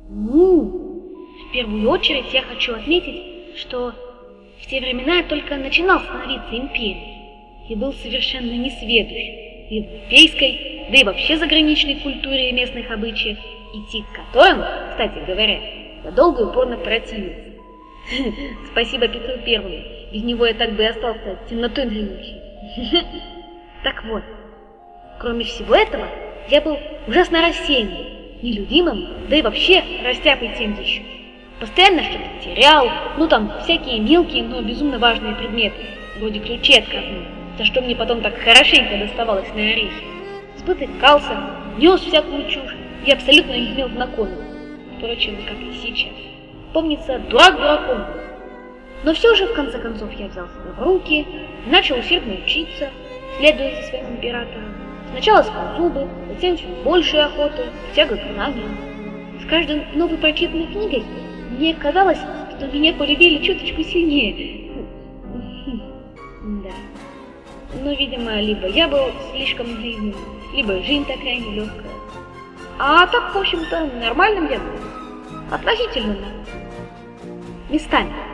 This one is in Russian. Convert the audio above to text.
В первую очередь я хочу отметить, что в те времена я только начинал становиться империей и был совершенно несведущ и в европейской, да и вообще заграничной культуре и местных обычаях, идти к которым, кстати говоря, я долго и упорно противился. Спасибо Петру Первому, без него я так бы и остался темнотой дремучей. Так вот, кроме всего этого, я был ужасно рассеянным, нелюдимым, да и вообще растяпой тем еще. Постоянно что-то терял, всякие мелкие, но безумно важные предметы, вроде ключей от казны, за что мне потом так хорошенько доставалось на орехи. Спотыкался, нес всякую чушь и абсолютно не имел знакомых, впрочем, как и сейчас. Помнится, дурак дураком был. Но все же, в конце концов, я взял себя в руки и начал усердно учиться, следуя за своим императором. Сначала сквозь зубы, затем все большей охоты, тяга к знаниям. С каждой новой прочитанной книгой мне казалось, что меня полюбили чуточку сильнее. Да. Но, видимо, либо я был слишком наивным, либо жизнь такая нелегкая. А так, в общем-то, нормальным я был. Относительно нормальным. Местами.